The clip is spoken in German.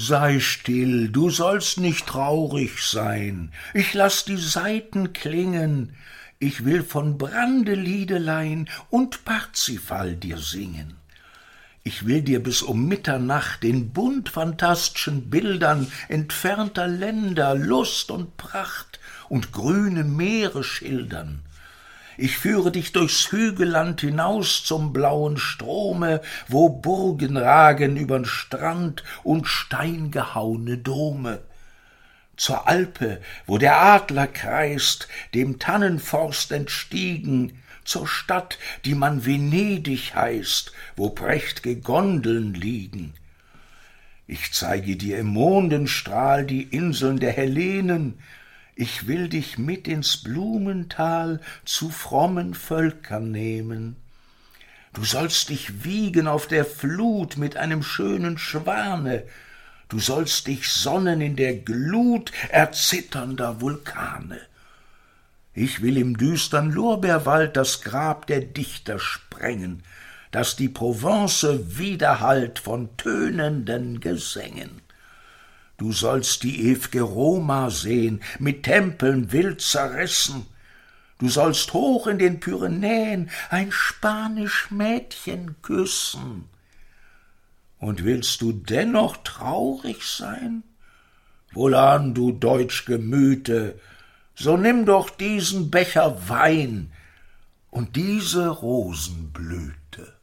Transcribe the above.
Sei still, du sollst nicht traurig sein, ich lass die Saiten klingen, ich will von Brandeliedelein und Parzifal dir singen. Ich will dir bis um Mitternacht in bunt phantastischen Bildern entfernter Länder Lust und Pracht und grüne Meere schildern. Ich führe dich durchs Hügelland hinaus zum blauen Strome, wo Burgen ragen übern Strand und steingehauene Dome. Zur Alpe, wo der Adler kreist, dem Tannenforst entstiegen, zur Stadt, die man Venedig heißt, wo prächt'ge Gondeln liegen. Ich zeige dir im Mondenstrahl die Inseln der Hellenen, ich will dich mit ins Blumental zu frommen Völkern nehmen. Du sollst dich wiegen auf der Flut mit einem schönen Schwane, du sollst dich sonnen in der Glut erzitternder Vulkane. Ich will im düstern Lorbeerwald das Grab der Dichter sprengen, dass die Provence widerhallt von tönenden Gesängen. Du sollst die ew'ge Roma sehen, mit Tempeln wild zerrissen. Du sollst hoch in den Pyrenäen ein spanisch Mädchen küssen. Und willst du dennoch traurig sein? Wohlan, du deutsch Gemüte, so nimm doch diesen Becher Wein und diese Rosenblüte.